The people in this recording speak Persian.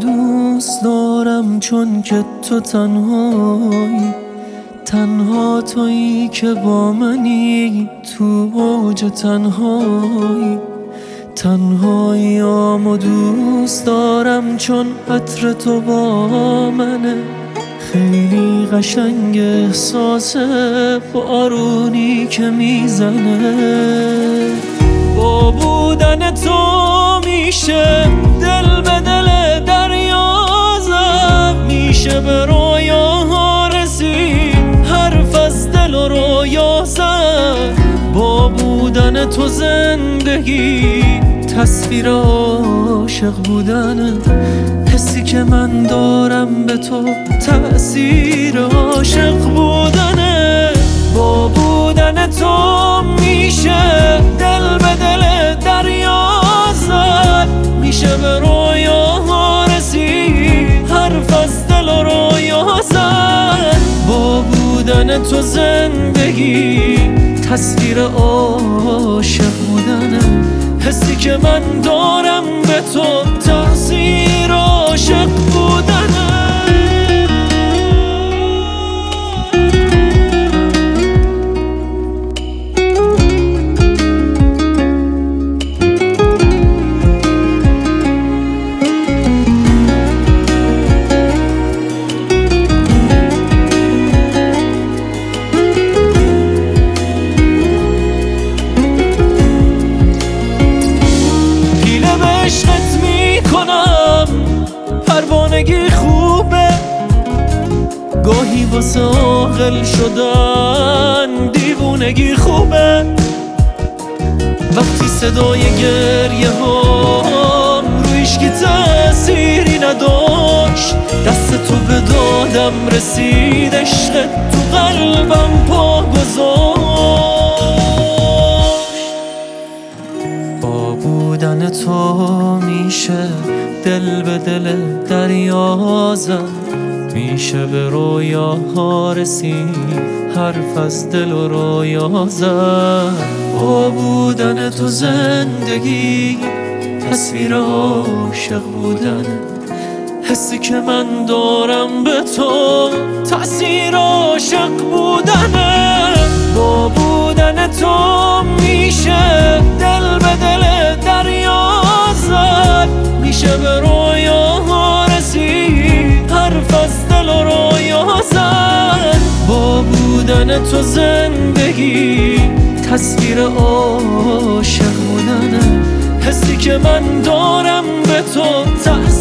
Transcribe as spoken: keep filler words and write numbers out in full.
دوست دارم چون که تو تنهایی، تنها تویی که با منی تو اوج تنهایی. تنهاییامو دوست دارم چون عطر تو با منه، خیلی قشنگ احساس بارونی که میزنه. با بودن تو میشه دل به دل دریا زد، میشه به رویاها رسید حرف از دل و رویا زد. با بودن تو زندگی تصویر عاشق بودنه، حسی که من دارم به تو تأثیر عاشق بودنه. با بودن تو میشه دل به دل دریا زد، میشه به رویاها رسید حرف از دل و رویا زد. با بودن تو زندگی تصویر عاشق بودنه، حسی که من دارم به تو تأثیر عاشق بودنه. عشقت میکنم پروانگی خوبه، گاهی واسه عاقل شدن دیوونگی خوبه. وقتی صدای گریه ها رویش که تأثیری نداشت، دست تو به دادم رسید، عشقت تو قلبم پا گذاشت. با بودن تو میشه دل به دل دریا زد، میشه به رویاها رسید حرف از دل و رویا زد. با بودن تو زندگی تصویر عاشق بودنه، حسی که من دارم به تو تأثیر عاشق بودنه. با بودن تو میشه دل به دل دریا زد، میشه به رویاها رسید حرف از دل و رویا زد. با بودن تو زندگی تصویر عاشق بودنه، حسی که من دارم به تو تأثیر